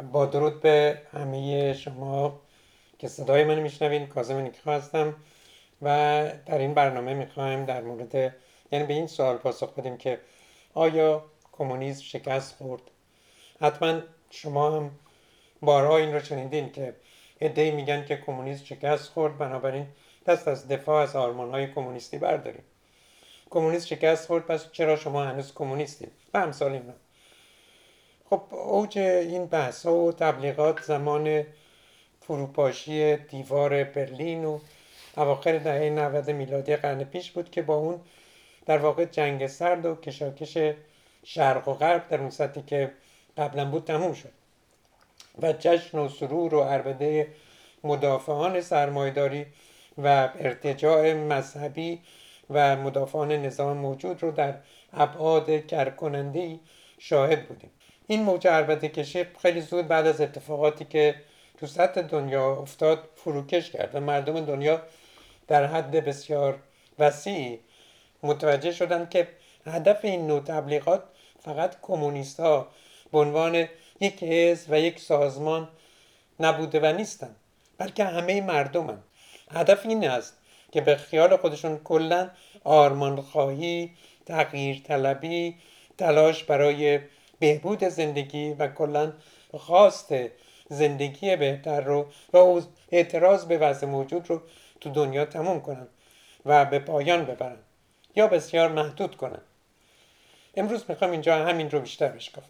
با درود به همه شما که صدای من میشنوین. کاظم نیکخواه هستم و در این برنامه میخوایم در مورد یعنی به این سوال پاسخ بدیم که آیا کمونیسم شکست خورد؟ حتما شما هم بارها این رو شنیدین که عده‌ای میگن که کمونیسم شکست خورد، بنابراین دست از دفاع از آرمان‌های کمونیستی برداریم. کمونیسم شکست خورد، پس چرا شما هنوز کمونیستید؟ و امثال اینا. خب اوج این بحث و تبلیغات زمان فروپاشی دیوار برلین و اواخر دهه 90 میلادی قرن پیش بود که با اون در واقع جنگ سرد و کشاکش شرق و غرب در اون سطحی که قبلا بود تموم شد و جشن و سرور و عربده مدافعان سرمایه‌داری و ارتجاع مذهبی و مدافعان نظام موجود رو در ابعاد کرکننده‌ای شاهد بودیم. این موج عربده کشی خیلی زود بعد از اتفاقاتی که تو سطح دنیا افتاد فروکش کرد و مردم دنیا در حد بسیار وسیعی متوجه شدند که هدف این نوع تبلیغات فقط کمونیست ها به عنوان یک حزب و یک سازمان نبوده و نیستند، بلکه همه مردمند. هدف این است که به خیال خودشون کلا آرمان خواهی، تغییر طلبی، تلاش برای بهبود زندگی و کلا خواست زندگی بهتر رو و اعتراض به وضع موجود رو تو دنیا تموم کنن و به پایان ببرن یا بسیار محدود کنن. امروز میخوام اینجا همین رو بیشتر بشکافم.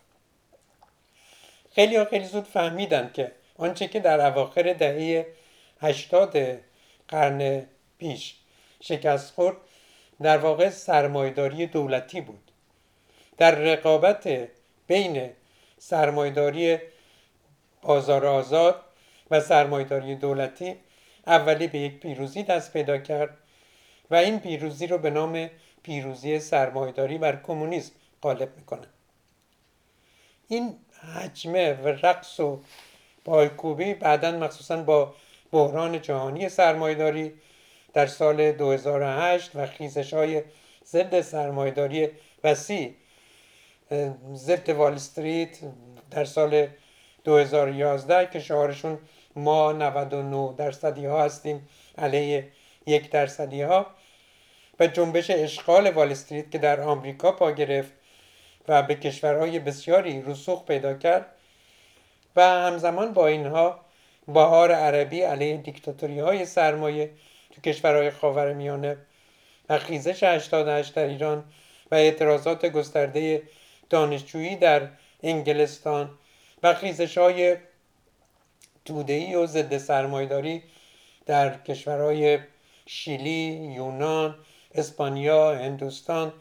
خیلی زود فهمیدن که آنچه که در اواخر دهه 80 قرن پیش شکست خورد در واقع سرمایه‌داری دولتی بود. در رقابت بین سرمایه‌داری بازار آزاد و سرمایه‌داری دولتی اولی به یک پیروزی دست پیدا کرد و این پیروزی رو به نام پیروزی سرمایه‌داری بر کمونیسم غالب میکنه. این حجمه و رقص و پایکوبی بعداً مخصوصاً با بحران جهانی سرمایه‌داری در سال 2008 و خیزش‌های ضد سرمایه‌داری وسیع ضد وال استریت در سال 2011 که شعارشون ما 99% ها هستیم علیه 1% ها و جنبش اشغال وال استریت که در آمریکا پا گرفت و به کشورهای بسیاری رسوخ پیدا کرد و همزمان با اینها بهار عربی علیه دیکتاتوری های سرمایه تو کشورهای خاورمیانه و خیزش 88 در ایران و اعتراضات گسترده دانشجویی در انگلستان و خیزش‌های توده‌ای و ضد سرمایه‌داری در کشورهای شیلی، یونان، اسپانیا، هندوستان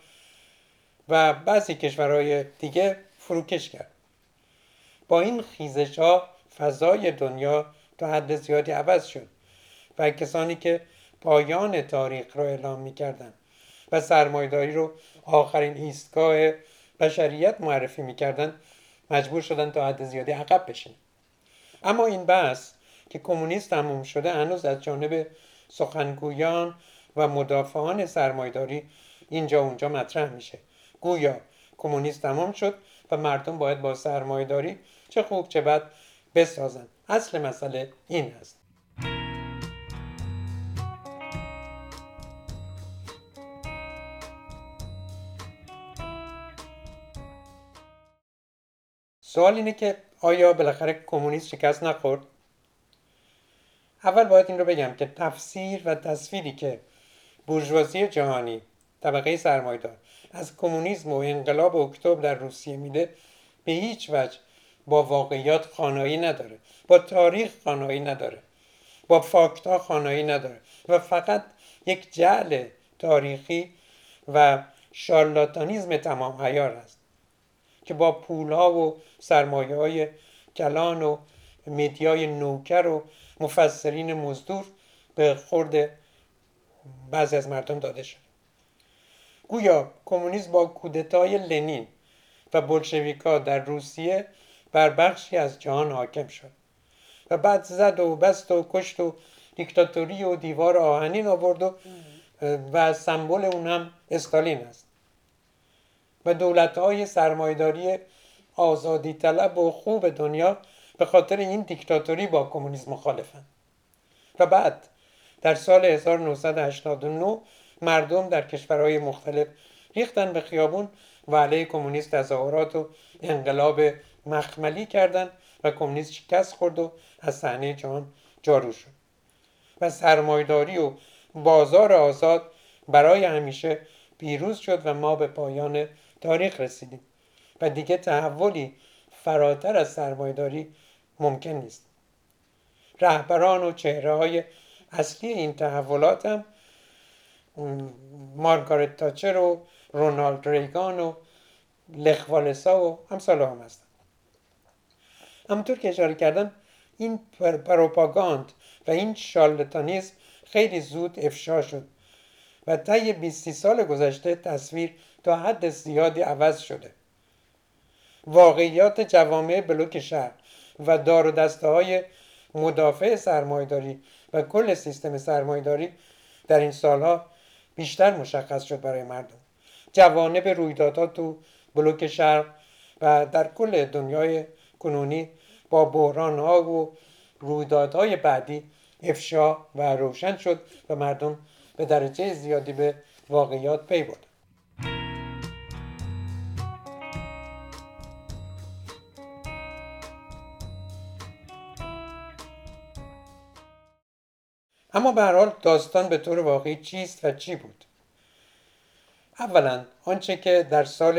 و بعضی کشورهای دیگه فروکش کرد. با این خیزش‌ها فضای دنیا تا حد زیادی عوض شد و کسانی که پایان تاریخ را اعلام می‌کردند و سرمایه‌داری رو آخرین ایستگاه بشریت معرفی می‌کردند مجبور شدن تا حد زیادی عقب بشن. اما این بحث که کمونیست تموم شده هنوز از جانب سخنگویان و مدافعان سرمایه‌داری اینجا اونجا مطرح میشه. گویا کمونیست تمام شد و مردم باید با سرمایه‌داری چه خوب چه بد بسازن. اصل مسئله این است. سوال اینه که آیا بالاخره کمونیسم شکست نخورد؟ اول باید این رو بگم که تفسیر و تصویری که بورژوازی جهانی، طبقه سرمایه‌دار، از کمونیسم و انقلاب اکتبر در روسیه میده به هیچ وجه با واقعیات خانایی نداره، با تاریخ خانایی نداره، با فاکتا خانایی نداره و فقط یک جعل تاریخی و شارلاتانیزم تمام عیار است که با پولها و سرمایه‌های کلان و مدیای نوکر و مفسرین مزدور به خورد بعضی از مردم داده شد. گویا کمونیسم با کودتای لنین و بولشویکا در روسیه بر بخشی از جهان حاکم شد و بعد زد و بست و کشت و دیکتاتوری و دیوار آهنین آورد و سمبل اون هم استالین است و دولت‌های سرمایه‌داری آزادی طلب و خوب دنیا به خاطر این دیکتاتوری با کمونیسم مخالفن. و بعد در سال 1989 مردم در کشورهای مختلف ریختن به خیابون و علیه کمونیست تظاهرات و انقلاب مخملی کردند و کمونیست شکست خورد و از صحنه جهان جارو شد و سرمایه‌داری و بازار آزاد برای همیشه پیروز شد و ما به پایان تاریخ رسیدیم و دیگه تحولی فراتر از سرمایه‌داری ممکن نیست. رهبران و چهره‌های اصلی این تحولات هم مارگارت تاچر و رونالد ریگان و لخ والسا و امثال هم هستن. همونطور که اشاره کردم این پروپاگاند و این شارلاتانیسم خیلی زود افشا شد و طی 20 سال گذشته تصویر تا حد زیادی عوض شده. واقعیات جوامع بلوک شرق و دار و دسته های مدافع سرمایه‌داری و کل سیستم سرمایه‌داری در این سالها بیشتر مشخص شد برای مردم. جوانب رویدادها تو بلوک شرق و در کل دنیای کنونی با بحران‌ها و رویدادهای بعدی افشا و روشن شد و مردم به درجه زیادی به واقعیات پی بردند. اما به هر حال داستان به طور واقعی چیست و چی بود؟ اولا آنچه که در سال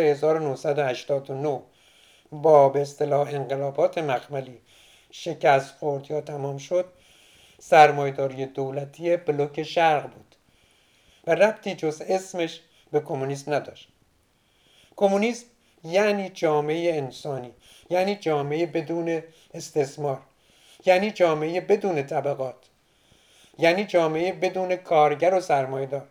1989 با به اصطلاح انقلابات مخملی شکست خورد یا تمام شد سرمایه‌داری دولتی بلوک شرق بود و ربطی جز اسمش به کمونیسم نداشت. کمونیسم یعنی جامعه انسانی، یعنی جامعه بدون استثمار، یعنی جامعه بدون طبقات، یعنی جامعه بدون کارگر و سرمایه‌دار.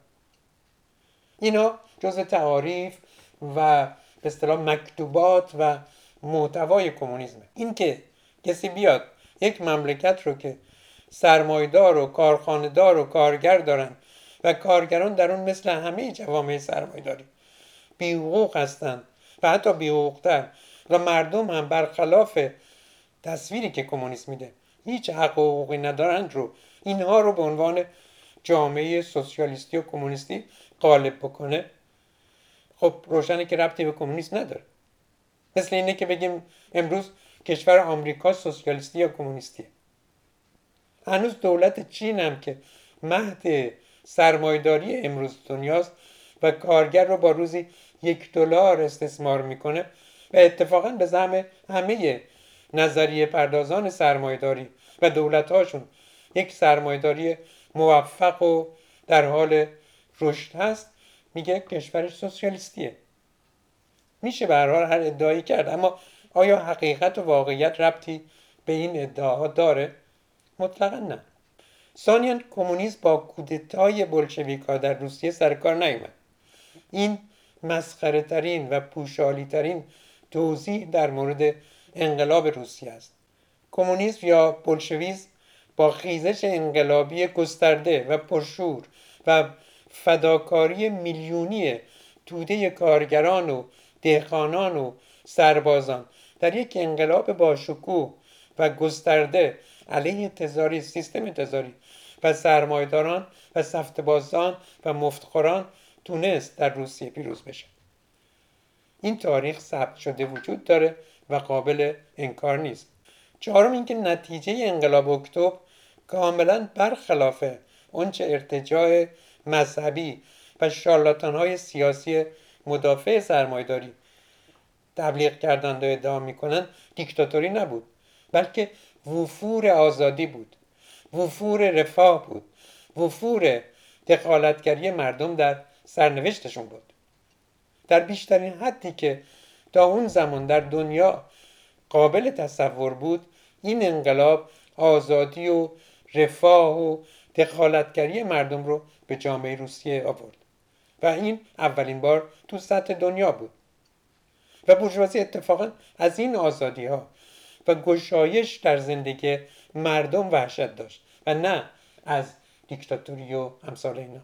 اینا جزء تعاریف و به اصطلاح مکتوبات و محتوای کمونیسمه. این که کسی بیاد یک مملکت رو که سرمایه‌دار و کارخانه‌دار و کارگر دارن و کارگران در اون مثل همه جوامع سرمایه‌داری بی حقوق هستن و حتی بی حقوق‌تر و مردم هم برخلاف تصویری که کمونیسم میده هیچ حق و حقوقی ندارند رو اینها رو به عنوان جامعه سوسیالیستی و کمونیستی غالب بکنه، خب روشنه که ربطی به کمونیسم نداره. مثل اینه که بگیم امروز کشور آمریکا سوسیالیستی یا کمونیستیه. هنوز دولت چین هم که مهد سرمایه‌داری امروز دنیاست و کارگر رو با روزی $1 استثمار میکنه و اتفاقا به زعم همه نظریه پردازان سرمایه‌داری و دولت‌هاشون یک سرمایه‌داری موفق و در حال رشد هست، میگه کشورش سوسیالیستیه. میشه به هر حال هر ادعایی کرد، اما آیا حقیقت و واقعیت ربطی به این ادعاها داره؟ مطلقا نه. ثانیاً کمونیسم با کودتای بولشویک‌ها در روسیه سر کار نیامد. این مسخره ترین و پوشالی ترین توضیح در مورد انقلاب روسیه است. کمونیسم یا بولشویسم با خیزش انقلابی گسترده و پرشور و فداکاری میلیونی توده کارگران و دهقانان و سربازان در یک انقلاب باشکوه و گسترده علیه تزاری، سیستم تزاری و سرمایه‌داران و سفته‌بازان و مفتخوران تونست در روسیه پیروز بشه. این تاریخ ثبت شده وجود داره و قابل انکار نیست. چهارم اینکه نتیجه انقلاب اکتبر کاملا برخلاف اونچه ارتجاع مذهبی و شارلاتان‌های سیاسی مدافع سرمایه‌داری تبلیغ کردند و ادعا میکنند دیکتاتوری نبود، بلکه وفور آزادی بود، وفور رفاه بود، وفور دخالتگری مردم در سرنوشتشون بود. در بیشترین حدی که تا اون زمان در دنیا قابل تصور بود، این انقلاب آزادی و رفاه و دخالتگری مردم رو به جامعه روسیه آورد و این اولین بار تو سطح دنیا بود و بورژوازی اتفاقا از این آزادی ها و گشایش در زندگی مردم وحشت داشت و نه از دیکتاتوری و امثال اینا.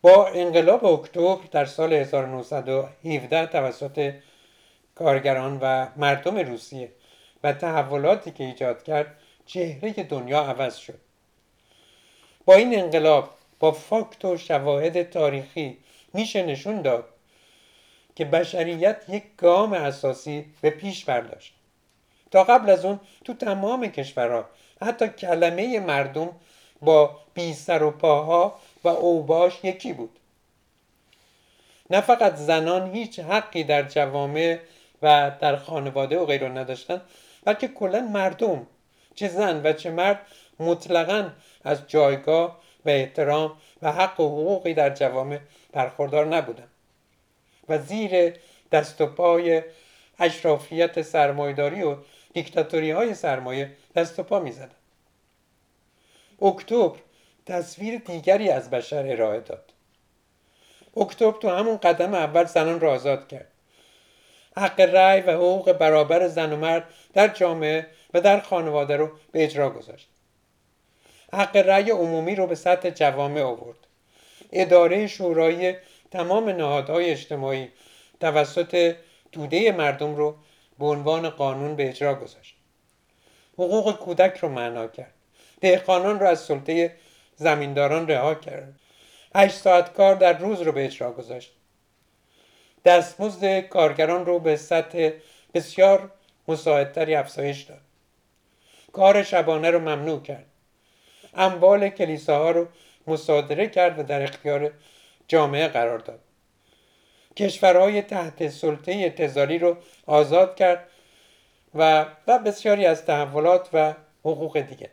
با انقلاب اکتبر در سال 1917 توسط کارگران و مردم روسیه و تحولاتی که ایجاد کرد چهره دنیا عوض شد. با این انقلاب با فاکت و شواهد تاریخی میشه نشون داد که بشریت یک گام اساسی به پیش برداشت. تا قبل از اون تو تمام کشورها حتی کلمه مردم با بی سر و پاها و اوباش یکی بود. نه فقط زنان هیچ حقی در جوامع و در خانواده و غیره نداشتن، بلکه کلا مردم چه زن و چه مرد مطلقاً از جایگاه و احترام و حق و حقوقی در جوامع برخوردار نبودن و زیر دست و پای اشرافیت سرمایه‌داری و دیکتاتوری های سرمایه دست و پا می زدن. اکتبر تصویر دیگری از بشر ارائه داد. اکتبر تو همون قدم اول زنان را آزاد کرد. حق رأی و حقوق برابر زن و مرد در جامعه و در خانواده رو به اجرا گذاشت. حق رأی عمومی رو به سطح جوامع آورد. اداره شورای تمام نهادهای اجتماعی توسط توده مردم رو به عنوان قانون به اجرا گذاشت. حقوق کودک رو معنا کرد. دهقانان رو از سلطه زمینداران رها کرد. 8 ساعت کار در روز رو به اجرا گذاشت. دستمزد کارگران رو به سطح بسیار مساعدتری افزایش داد. کار شبانه رو ممنوع کرد. اموال کلیساها رو مصادره کرد و در اختیار جامعه قرار داد. کشورهای تحت سلطه تزاری رو آزاد کرد و بسیاری از تحولات و حقوق دیگه.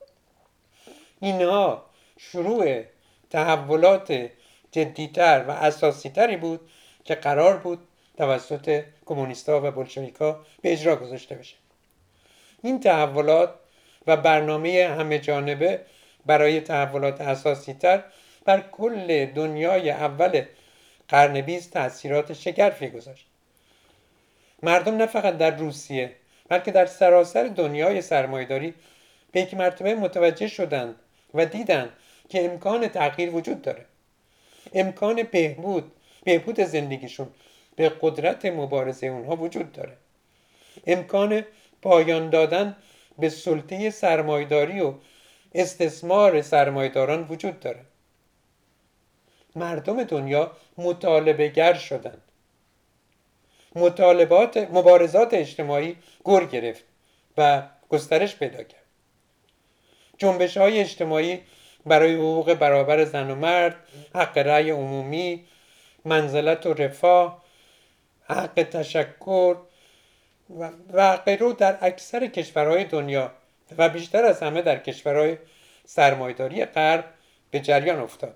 اینها شروع تحولات جدیتر و اساسیتری بود که قرار بود توسط کمونیست‌ها و بولشویک‌ها به اجرا گذاشته بشه. این تحولات و برنامه همه جانبه برای تحولات اساسیتر بر کل دنیای اول قرن 20 تأثیرات شگرفی گذاشت. مردم نه فقط در روسیه بلکه در سراسر دنیای سرمایه‌داری به یک مرتبه متوجه شدند و دیدند که امکان تغییر وجود داره. امکان بهبود زندگیشون به قدرت مبارزه اونها وجود داره. امکان پایان دادن به سلطه سرمایه‌داری و استثمار سرمایه‌داران وجود داره. مردم دنیا مطالبه گر شدند. مبارزات اجتماعی گر گرفت و گسترش پیدا کرد. جنبش‌های اجتماعی برای حقوق برابر زن و مرد، حق رأی عمومی، منزلت و رفاه، حق تشکر و غیره در اکثر کشورهای دنیا و بیشتر از همه در کشورهای سرمایه‌داری غرب به جریان افتاد.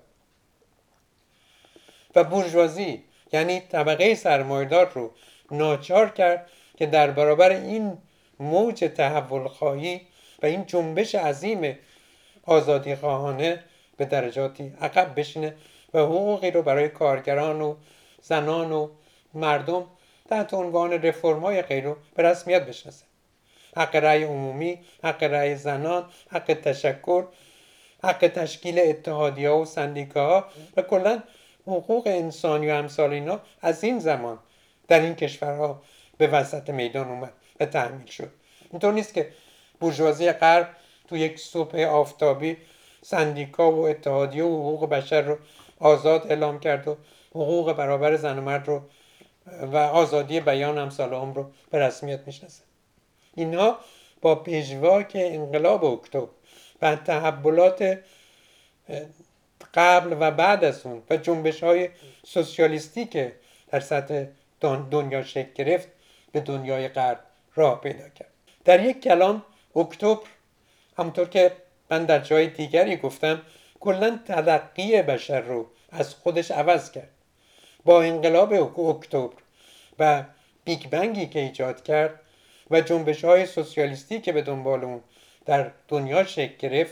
و بورژوازی یعنی طبقه سرمایه‌دار رو ناچار کرد که در برابر این موج تحول خواهی و این جنبش عظیم آزادی خواهانه به درجاتی عقب بشینه و حقوقی رو برای کارگران و زنان و مردم تحت عنوان رفرم‌های غیره به رسمیت بشناسه. حق رأی عمومی، حق رأی زنان، حق تشکر، حق تشکیل اتحادیه‌ها و سندیکاها و کلاً حقوق انسانی و امثال اینا از این زمان در این کشورها به وسط میدان اومد و تحمیل شد. اینطور نیست که بورژوازی غرب تو یک صبح آفتابی سندیکا و اتحادیه و حقوق بشر رو آزاد اعلام کرد و حقوق برابر زن و مرد رو و آزادی بیان امثال هم رو به رسمیت میشناسه. اینها با پژواک انقلاب اکتبر و تحولات قبل و بعد از اون و جنبش‌های سوسیالیستی که در سطح دنیا شکل گرفت به دنیای غرب راه پیدا کرد. در یک کلام اکتبر همونطور که من در جای دیگری گفتم کلاً تلقی بشر رو از خودش عوض کرد. با انقلاب اکتبر و بیگ بنگی که ایجاد کرد و جنبش‌های سوسیالیستی که به دنبال اون در دنیا شکل گرفت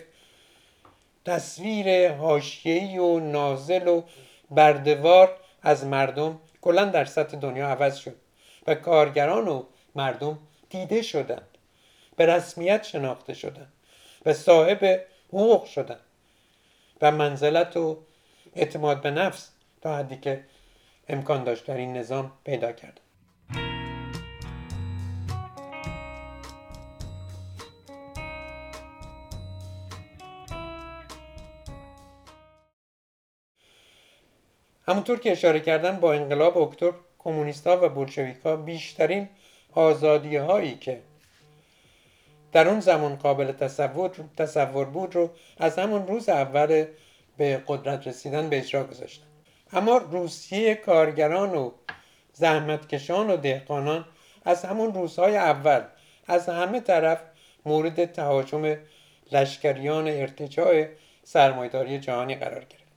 تصویر حاشیه‌ای و نازل و برده‌وار از مردم کلاً در سطح دنیا عوض شد و کارگران و مردم دیده شدند، به رسمیت شناخته شدند و صاحب حقوق شدند و منزلت و اعتماد به نفس تا حدی که امکان داشت در این نظام پیدا کرد. همونطور که اشاره کردم با انقلاب اکتبر کمونیست‌ها و بولشویک‌ها بیشترین آزادی‌هایی که در اون زمان قابل تصور بود رو از همون روز اول به قدرت رسیدن به اجرا گذاشتن. اما روسیه کارگران و زحمتکشان و دهقانان از همون روزهای اول از همه طرف مورد تهاجم لشکریان ارتجاع سرمایه‌داری جهانی قرار گرفت.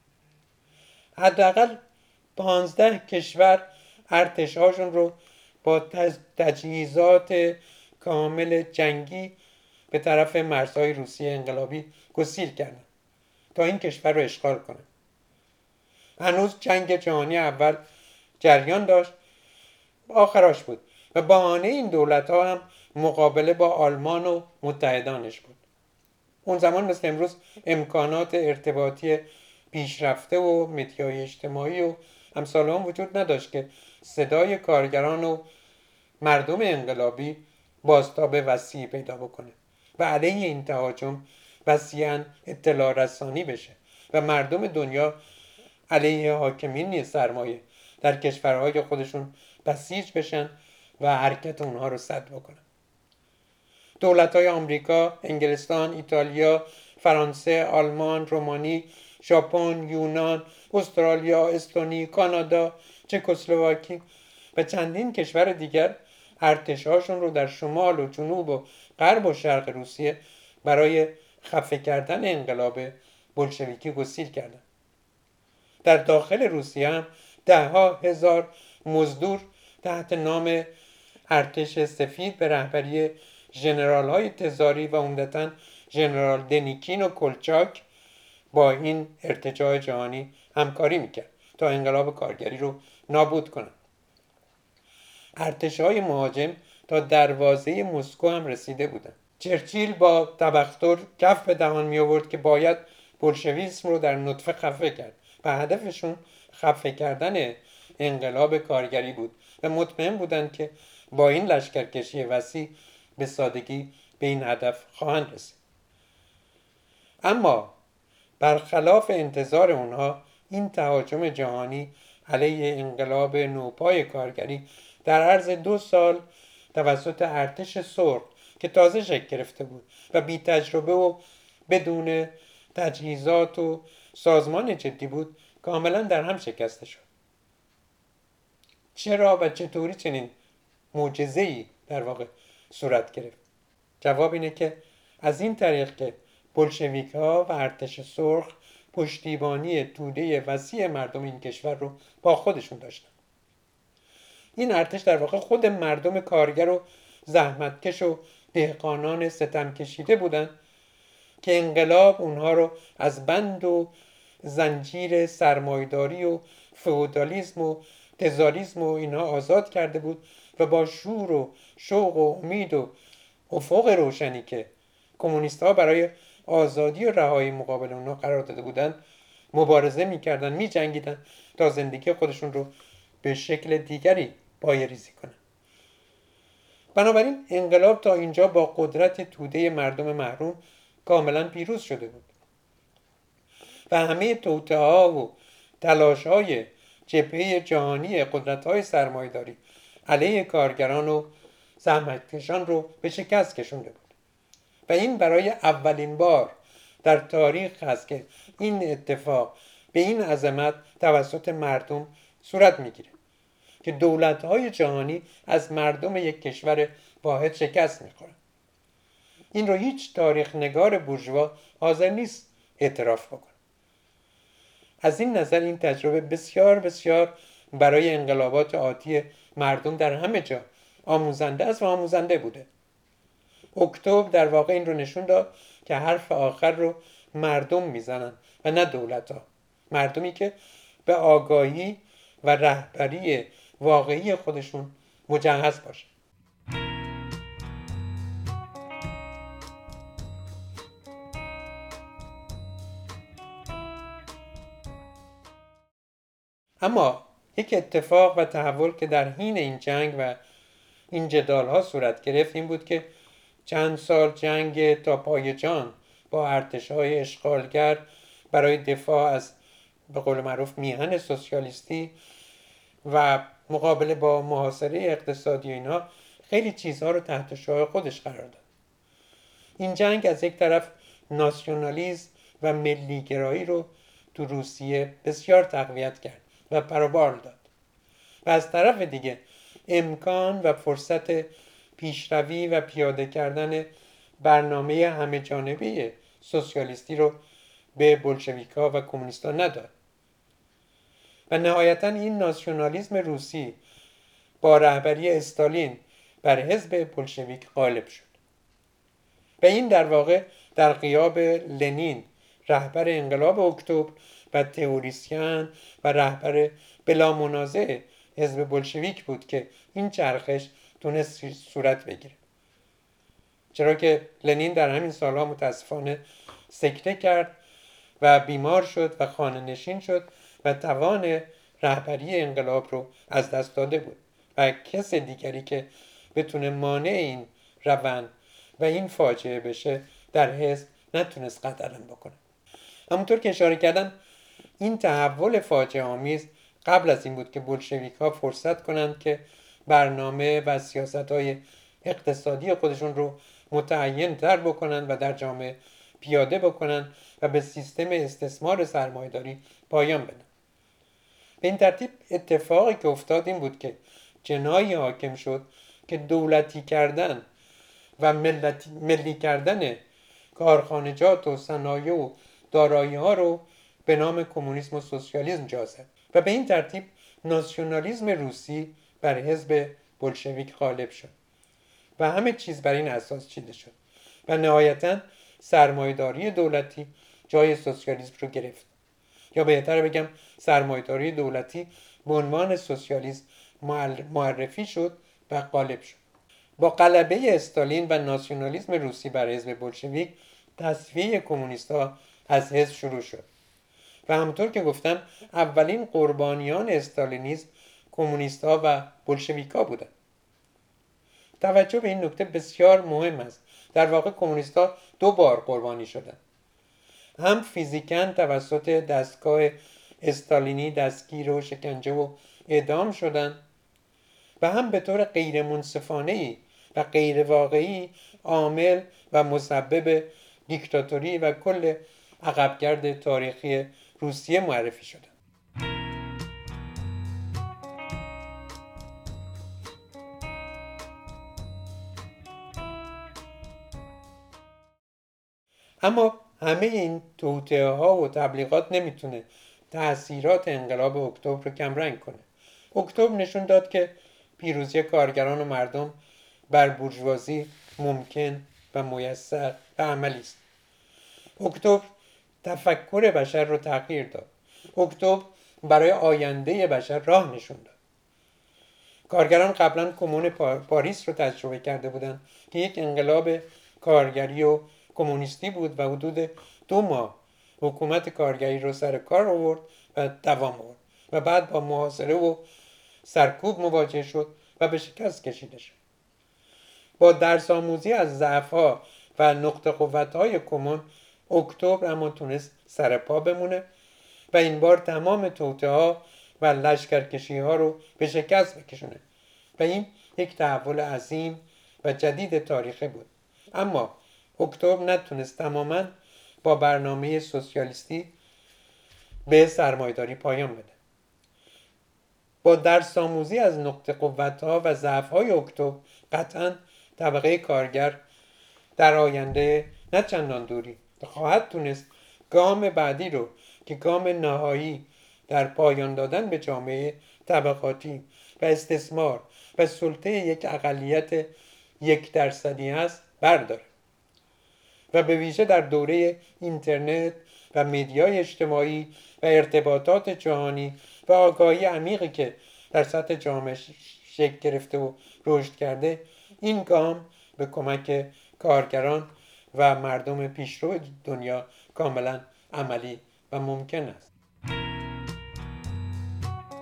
حداقل 15 کشور ارتش‌هاشون رو با تجهیزات کامل جنگی به طرف مرزهای روسیه انقلابی گسیل کردن تا این کشور رو اشغال کنن. هنوز جنگ جهانی اول جریان داشت، آخراش بود و بهانه این دولت‌ها هم مقابله با آلمان و متحدانش بود. اون زمان مثل امروز امکانات ارتباطی پیشرفته و مدیای اجتماعی و امثال هم وجود نداشت که صدای کارگران و مردم انقلابی بازتاب وسیعی پیدا بکنه و علیه این تهاجم وسیعاً اطلاع رسانی بشه و مردم دنیا علیه حاکمین سرمایه در کشورهای خودشون بسیج بشن و حرکت اونها رو سد بکنن. دولت‌های آمریکا، انگلستان، ایتالیا، فرانسه، آلمان، رومانی، ژاپن، یونان، استرالیا، استونی، کانادا، چکسلواکی و چندین کشور دیگر ارتش‌هاشون رو در شمال و جنوب و غرب و شرق روسیه برای خفه کردن انقلاب بولشویکی گسیل کردند. در داخل روسیه هم ده‌ها هزار مزدور تحت نام ارتش سفید به رهبری ژنرال‌های تزاری و عمدتاً ژنرال دنیکین و کلچاک با این ارتجاع جهانی همکاری میکرد تا انقلاب کارگری رو نابود کنند. ارتش‌های مهاجم تا دروازه مسکو هم رسیده بودند. چرچیل با تبختر کف به دهان می آورد که باید بولشویسم رو در نطفه خفه کرد و هدفشون خفه کردن انقلاب کارگری بود و مطمئن بودند که با این لشکرکشی وسیع به سادگی به این هدف خواهند رسید. اما برخلاف انتظار اونها این تهاجم جهانی علیه انقلاب نوپای کارگری در عرض 2 سال توسط ارتش سرخ که تازه شکل گرفته بود و بی تجربه و بدون تجهیزات و سازمان جدی بود کاملا در هم شکسته شد. چرا و چطوری چنین معجزه‌ای در واقع صورت گرفت؟ جواب اینه که از این طریق که بولشویک‌ها و ارتش سرخ پشتیبانی توده وسیع مردم این کشور رو با خودشون داشتن. این ارتش در واقع خود مردم کارگر و زحمتکش و دهقانان ستم کشیده بودن که انقلاب اونها رو از بند و زنجیر سرمایه‌داری و فئودالیسم و تزاریسم و اینها آزاد کرده بود و با شور و شوق و امید و افق روشنی که کمونیست‌ها برای آزادی و رهایی مقابل اونها قرار داده بودن مبارزه می‌کردن، می‌جنگیدن تا زندگی خودشون رو به شکل دیگری پایه‌ریزی کنن. بنابراین انقلاب تا اینجا با قدرت توده مردم محروم کاملا پیروز شده بود و همه توطئه‌ها و تلاش‌های جبهه جهانی قدرت‌های سرمایه‌داری علیه کارگران و زحمتکشان رو به شکست کشونده بود و این برای اولین بار در تاریخ هست که این اتفاق به این عظمت توسط مردم صورت میگیره که دولت‌های جهانی از مردم یک کشور واحد شکست میخورن. این رو هیچ تاریخ نگار بورژوا حاضر نیست اعتراف بکنه. از این نظر این تجربه بسیار بسیار برای انقلابات آتی مردم در همه جا آموزنده است و آموزنده بوده. اکتبر در واقع این رو نشون داد که حرف آخر رو مردم میزنن و نه دولت‌ها. مردمی که به آگاهی و رهبری واقعی خودشون مجهز باشه. اما یک اتفاق و تحول که در حین این جنگ و این جدال ها صورت گرفت این بود که چند سال جنگ تا پای جان با ارتش‌های اشغالگر برای دفاع از به قول معروف میهن سوسیالیستی و مقابله با محاصره اقتصادی اینا خیلی چیزها رو تحت شعاع خودش قرار داد. این جنگ از یک طرف ناسیونالیسم و ملیگرایی رو تو روسیه بسیار تقویت کرد و پروبال داد و از طرف دیگه امکان و فرصت پیشروی و پیاده کردن برنامه همه جانبه سوسیالیستی رو به بولشویک‌ها و کمونیست‌ها نداد و نهایتا این ناسیونالیسم روسی با رهبری استالین بر حزب بولشویک غالب شد و این در واقع در غیاب لنین رهبر انقلاب اکتبر و تئوریسین و رهبر بلا منازع حزب بولشویک بود که این چرخش تونست صورت بگیره، چرا که لنین در همین سالها متاسفانه سکته کرد و بیمار شد و خانه نشین شد و توان رهبری انقلاب رو از دست داده بود و کس دیگری که بتونه مانع این روند و این فاجعه بشه در حزب نتونست قدرن بکنه. همونطور که اشاره کردم این تحول فاجعه آمیز قبل از این بود که بولشویک ها فرصت کنند که برنامه و سیاست های اقتصادی خودشون رو متعین تر بکنن و در جامعه پیاده بکنن و به سیستم استثمار سرمایه‌داری پایان بدن. به این ترتیب اتفاقی که افتاد این بود که جنایی حاکم شد که دولتی کردن و ملی کردن کارخانجات و صنایع و دارایی ها رو به نام کمونیسم و سوسیالیسم جا زد و به این ترتیب ناسیونالیسم روسی بر حزب بولشویک غالب شد و همه چیز بر این اساس چیده شد و نهایتا سرمایه‌داری دولتی جای سوسیالیسم رو گرفت، یا بهتر بگم سرمایه‌داری دولتی به عنوان سوسیالیسم معرفی شد و غالب شد. با غلبه استالین و ناسیونالیسم روسی بر حزب بولشویک تصفیه کمونیست‌ها از حزب شروع شد و همونطور که گفتم اولین قربانیان استالینیسم کمونیست‌ها و بولشویک‌ها بودند. توجه به این نکته بسیار مهم است. در واقع کمونیست‌ها دو بار قربانی شدند. هم فیزیکاً توسط دستگاه استالینی دستگیر و شکنجه و اعدام شدند و هم به طور غیر منصفانه‌ای و غیر واقعی عامل و مسبب دیکتاتوری و کل عقبگرد تاریخی روسیه معرفی شدند. اما همه این توطئه ها و تبلیغات نمیتونه تأثیرات انقلاب اکتبر رو کمرنگ کنه. اکتبر نشون داد که پیروزی کارگران و مردم بر بورژوازی ممکن و میسر و عملی است. اکتبر تفکر بشر رو تغییر داد. اکتبر برای آینده بشر راه نشون داد. کارگران قبلا کمون پاریس رو تجربه کرده بودند که یک انقلاب کارگری و کمونیستی بود و حدود 2 ماه حکومت کارگری رو سر کار آورد و دوام آورد و بعد با محاصره و سرکوب مواجه شد و به شکست کشیده شد. با درس آموزی از ضعف‌ها و نقطه قوت‌های کمون اکتبر اما تونست سر پا بمونه و این بار تمام توطئه‌ها و لشکرکشی‌ها رو به شکست بکشونه و این یک تحول عظیم و جدید تاریخی بود. اما اکتبر نتونست تماما با برنامه سوسیالیستی به سرمایه‌داری پایان بده. با درس آموزی از نقطه قوت‌ها و ضعف‌های اکتبر قطعاً طبقه کارگر در آینده نه چندان دوری خواهد تونست گام بعدی رو که گام نهایی در پایان دادن به جامعه طبقاتی و استثمار و سلطه یک اقلیت 1% است برداره و به ویژه در دوره اینترنت و مدیای اجتماعی و ارتباطات جهانی و آگاهی عمیقی که در سطح جامعه شکل گرفته و رشد کرده، این گام به کمک کارگران و مردم پیشرو دنیا کاملا عملی و ممکن است.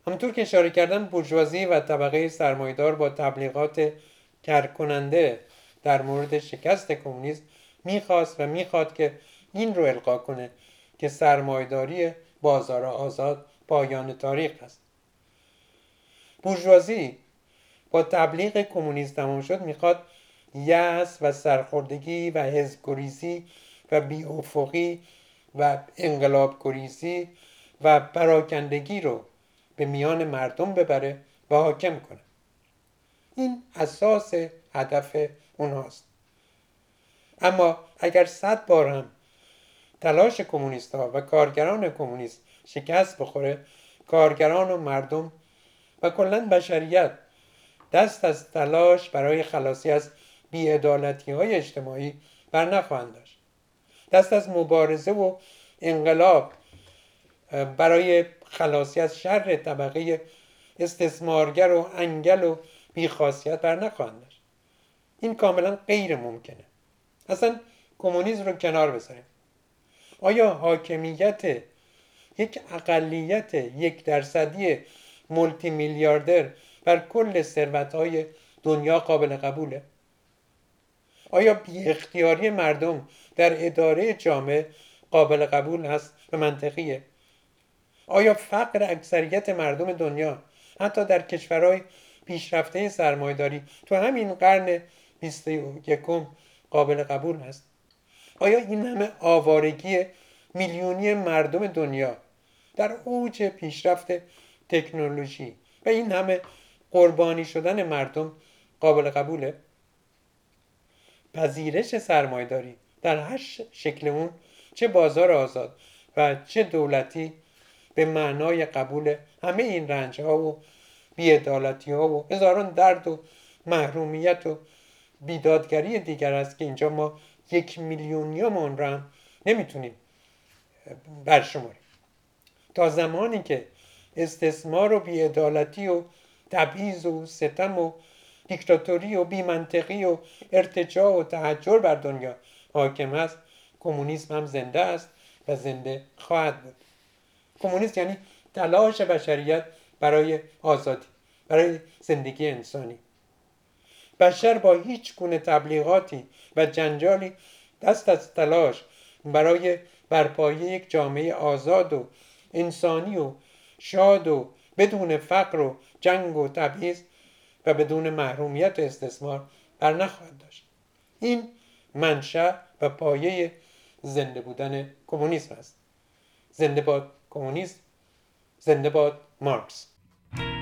همونطور که اشاره کردم بورژوازی و طبقه سرمایه‌دار با تبلیغات کرکننده در مورد شکست کمونیسم میخواست و میخواد که این رو القا کنه که سرمایه‌داری بازار آزاد پایان تاریخ است. بورژوازی با تبلیغ کمونیسم تمام شد میخواد یأس و سرخوردگی و حزب‌گریزی و بی‌افقی و انقلاب گریزی و پراکندگی رو به میان مردم ببره و حاکم کنه. این اساس هدف اونهاست. اما اگر 100 بار هم تلاش کمونیست ها و کارگران کمونیست شکست بخوره، کارگران و مردم و کلاً بشریت دست از تلاش برای خلاصی از بی‌عدالتی های اجتماعی بر نخواهند داشت. دست از مبارزه و انقلاب برای خلاصی از شر طبقه استثمارگر و انگل و بیخاصیت بر نخواهند داشت. این کاملا غیر ممکنه. اصلا کمونیسم رو کنار بذاریم. آیا حاکمیت یک اقلیت 1% مولتی میلیاردر بر کل ثروت‌های دنیا قابل قبوله؟ آیا بی اختیاری مردم در اداره جامعه قابل قبول هست و منطقیه؟ آیا فقر اکثریت مردم دنیا حتی در کشورهای پیشرفته سرمایه‌داری تو همین قرن 21 قابل قبول هست؟ آیا این همه آوارگی میلیونی مردم دنیا در اوج پیشرفت تکنولوژی و این همه قربانی شدن مردم قابل قبوله؟ پذیرش سرمایه‌داری در هر شکل اون، چه بازار آزاد و چه دولتی، به معنای قبول همه این رنج‌ها و بی‌عدالتی‌ها و هزاران درد و محرومیت و بیدادگری دیگر است که اینجا ما 1,000,000 اون را هم نمیتونیم برشماریم. تا زمانی که استثمار و بی‌عدالتی و تبعیض و ستم و دیکتاتوری و بی‌منطقی و ارتجاع و تحجر بر دنیا حاکم است، کمونیسم هم زنده است و زنده خواهد بود. کمونیسم یعنی تلاش بشریت برای آزادی، برای زندگی انسانی. بشر با هیچ گونه تبلیغاتی و جنجالی دست از تلاش برای برپایی یک جامعه آزاد و انسانی و شاد و بدون فقر و جنگ و تبعیض و بدون محرومیت و استثمار بر نخواهد داشت. این منشأ و پایه زنده بودن کمونیسم است. زنده باد کمونیسم، زنده باد مارکس.